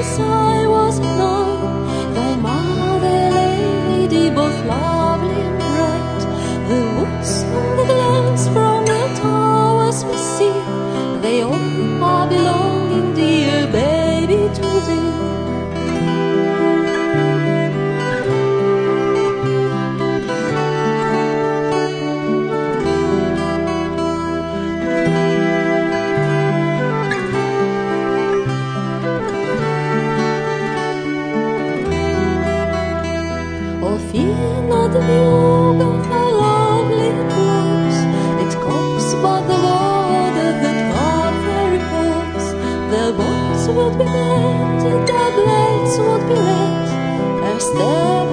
since I was 9. Thy mother lady, both lovely and bright, the woods and the glens from the towers we see, they all are belonging, dear baby, to thee. Oh, fear not the bugle, how lovely it blows. It calls but the water that Father repose. The bones would be mended, the blades would be red, ere